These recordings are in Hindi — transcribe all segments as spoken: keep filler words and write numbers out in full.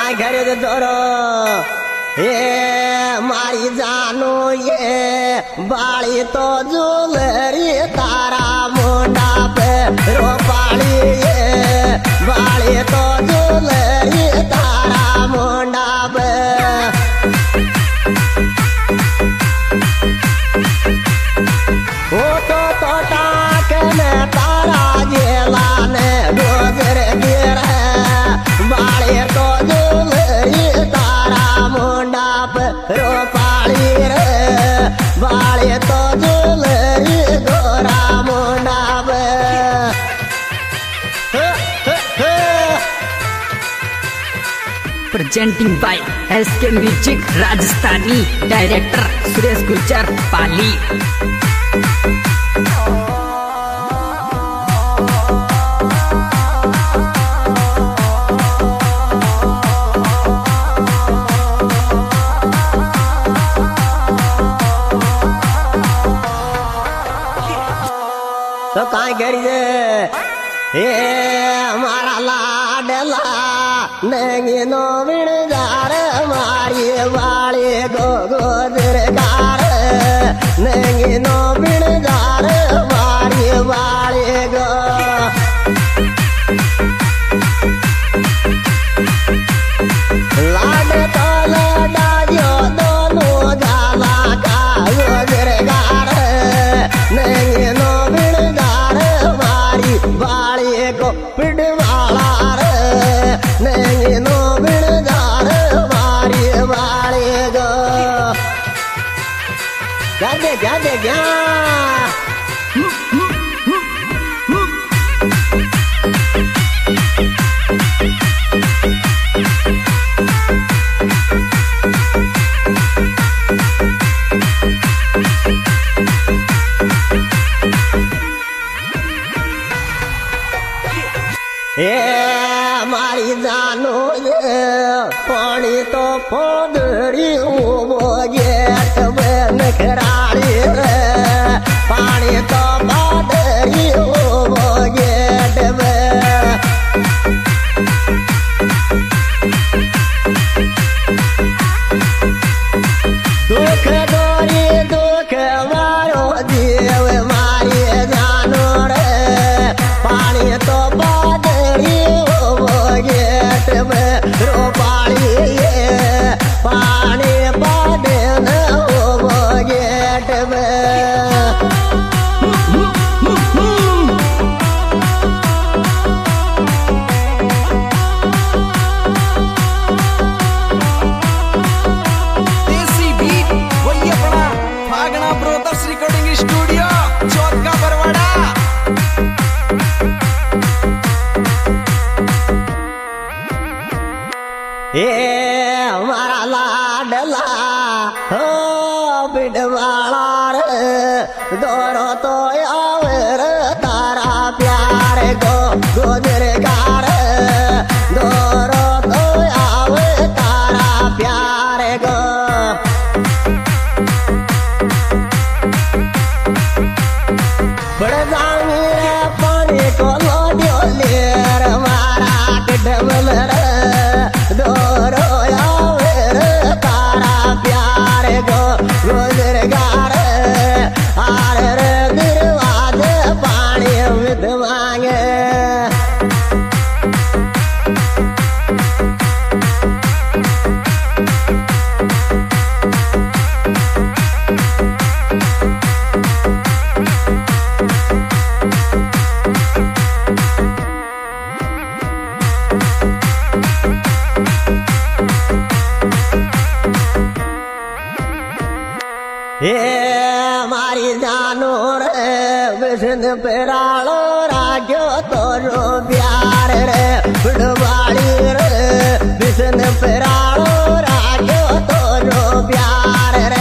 काय करे तो तोरो ये मारी जानो ये बाली तो जुलरी तारा मुंडा पे रोपाली ये बाली तो जुलरी तारा मुंडा पे वो तो तोटा के में तारा जेला ने गुजर गिर बाली तो जुलरी तारा मुंडा पे रोपाली रे बाली तो जुलरी गोरा मुंडा पे presenting by SK music Rajasthani director Suresh Gurjar Pali. तो काय करी ये हमारा लाडला नहीं नो बिन जार मारी वाली गो गोदर कार नहीं नो बिन जार मारी वाली गो लाड तो लाडा जो दोनों जाला का गोदर कार नहीं नो बिन जार मारी वाली को पिटवाला रे नहीं नो बिनदार मारी वाली गो गादे गादे गा ये हमारी जानो ये पानी तो पोदरी वो गेट में नखराली रे पानी तो पोदरी वो गेट में दुख दोरी दुख मारो जीव मारी जानो रे पानी तो गेट में रोपाली ये पानी पाने वो गेट में देसी बीट वही अपना भागना ब्रोदर्स रिकॉर्डिंग स्टूडियो चौथ का बरवाड़ा। ये हमारा लाडला हो बिडवाला रे दोरो तो आवे रे तारा प्यार को गुजर कार दोरो तो आवे तारा प्यार को बड़े जामी रे पानी को लोडियो लेर मारा डबल रे दोरो आवे रे तारा प्यार को गुजर गार आर रे दिलवाद पानी विद मांगे ये हमारी जानो रे विष्णु पेरालो राग्यो तोरो प्यार रे बुढ़वाड़ी रे विष्णु पेरालो राग्यो तोरो प्यार रे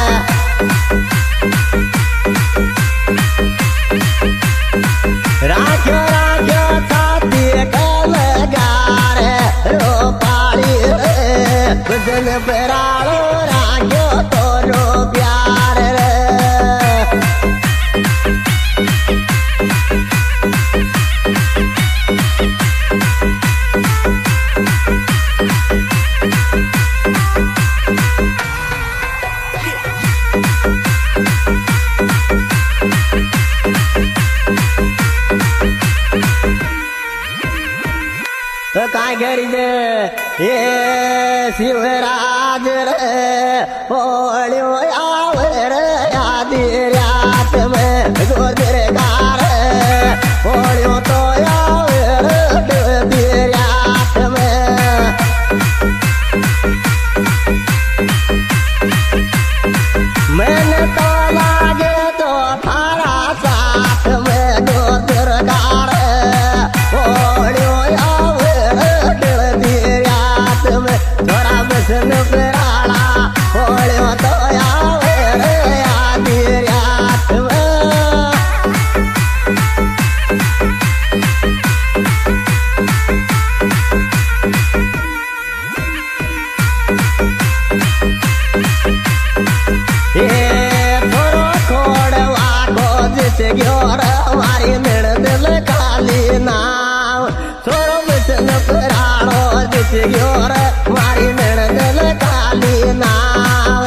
राग्यो राग्यो छाती कलगार रोपाली रे विष्णु पेरालो राग्यो तोरो प्यार रे ये शिवराज रे होलियो आवे रे आधी रात में गोदर गार होलियो तो आवे रे आधी रात में मैंने तो लागे तो थारा साथ में गोदर गार होलियो आवे रे आधी रात में थोड़ा बसन पेराला होलियो तो आवे रे आधी रात में ये थोरो खोड़वा को जिस ग्योर हमारी मिल दिल काली नाव थोरो बसन पेरालो जिस ग्योर हमारी मिल दिल काली नाव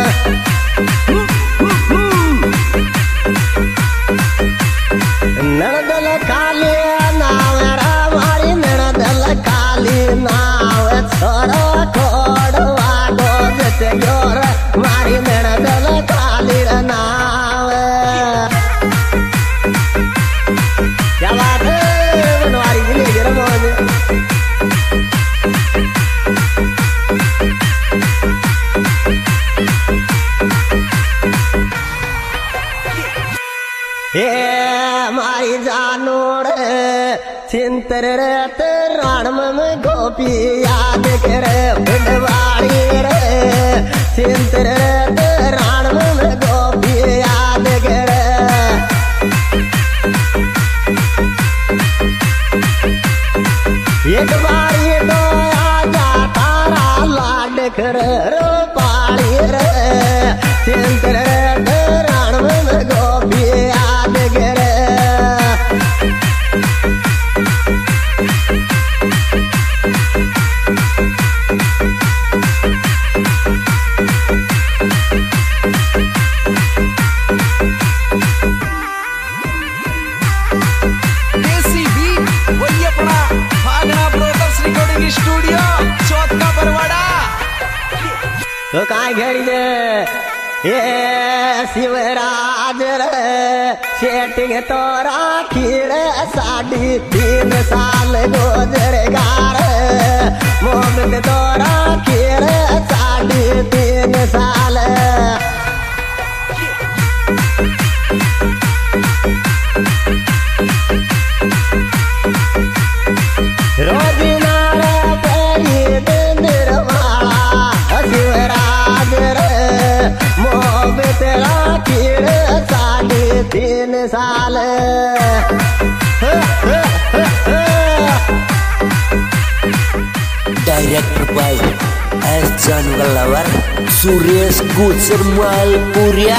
नड़दल काली नाव हमारी नड़दल काली नाव छोरो खोड़वा को जिस ग्योर हमारी नड़दल काली नाव क्या बात है बनवारी जिले के रमोज हे हमारी जानू रे चिंतर रे राणम में गोपी याद करे बिडवाड़ी रे चिंतर रे राणम में गोपी याद करे एक बार ये तो आजा तारा लाड कर रो पाड़ी रे चिंतर रे राणम में गोपी याद करे देसी बीट वही अपना भागना ब्रोदर्स रिकॉर्डिंग स्टूडियो चौथ का बरवाड़ा। तो काय घड़ी दे ये शिवराज रे सेटिंग तो राखी रे साढ़ी तीन साल गुजरेगा रे मोहब्बत तो राखी रे साढ़ी तीन साल रोजिना रे तेरी दिन वाला शिवराज रे मोहब्बत राखी रे साढ़े तीन साल director by S Jangalawar Suresh Gujar Malpuriya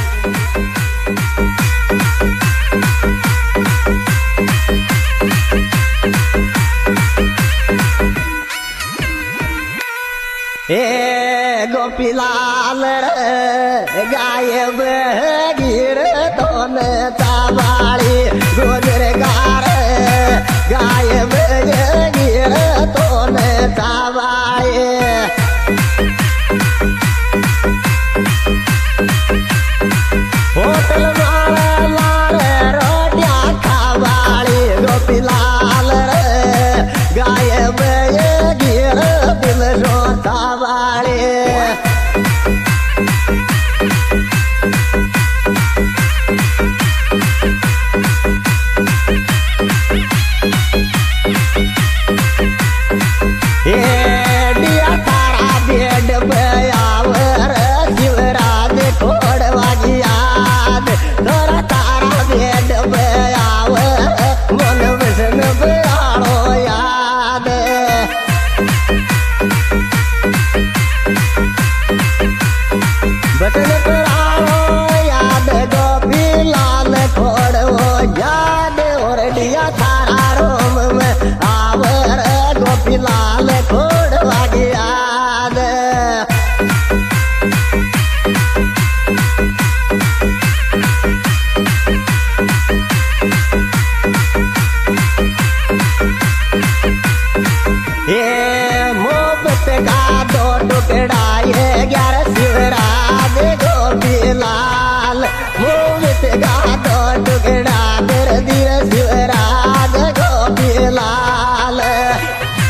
हे गोपीलाल रे गायब गिर तोन ताबाड़ी गुजर गार गायब गिर तोन ताबाड़ी होटल मारे लारे रोटिया खावाड़ी गोपीलाल रे गायब गिर दिल रोता वाले शिवराज खोड़वा याद तोरा तारा भेद आव मन विष्णु बयाड़ो याद बचन कराओ याद गोपी लाल खोड़ो याद और दिया तारा रोम में आवर गोपी लाल खोड़वा याद वो बेटे